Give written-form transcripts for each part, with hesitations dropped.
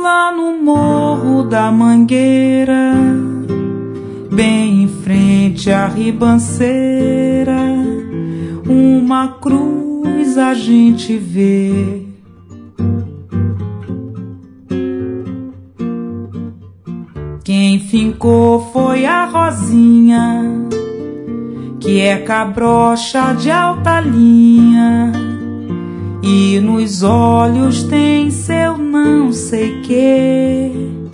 Lá no Morro da Mangueira, bem em frente à ribanceira, uma cruz a gente vê. Quem fincou foi a Rosinha, que é cabrocha de alta linha, e nos olhos tem seu não sei quê.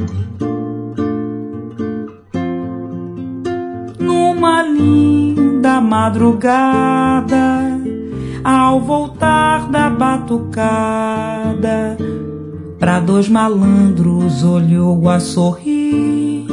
Numa linda madrugada, ao voltar da batucada, pra dois malandros olhou a sorrir.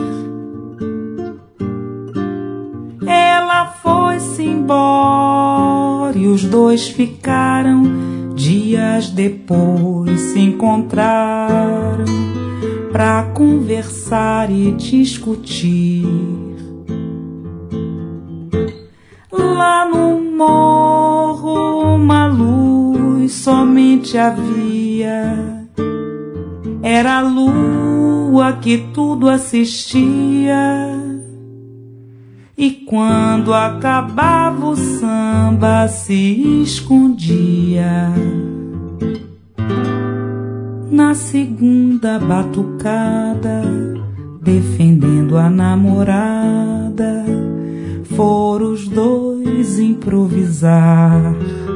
Ela foi-se embora e os dois ficaram. Dias depois se encontraram pra conversar e discutir. Lá no morro uma luz somente havia, era a lua que tudo assistia. E quando acabava o samba se escondia. Na segunda batucada, defendendo a namorada, foram os dois improvisar.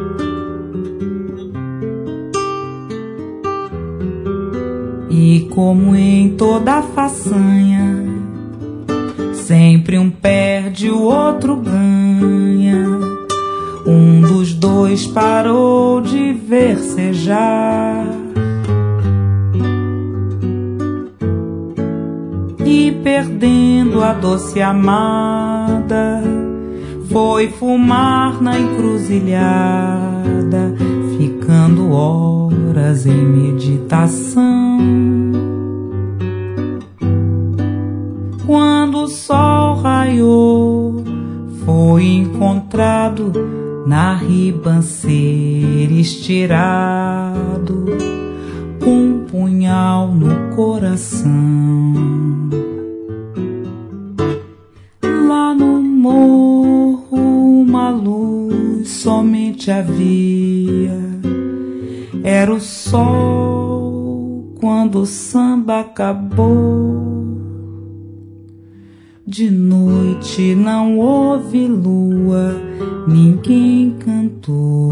E como em toda façanha, sempre um perde, o outro ganha. Um dos dois parou de versejar e, perdendo a doce amada, foi fumar na encruzilhada, ficando horas em meditação. Quando o sol raiou, foi encontrado na ribanceira estirado, com um punhal no coração. Lá no morro uma luz somente havia, era o sol quando o samba acabou. De noite não houve lua, ninguém cantou.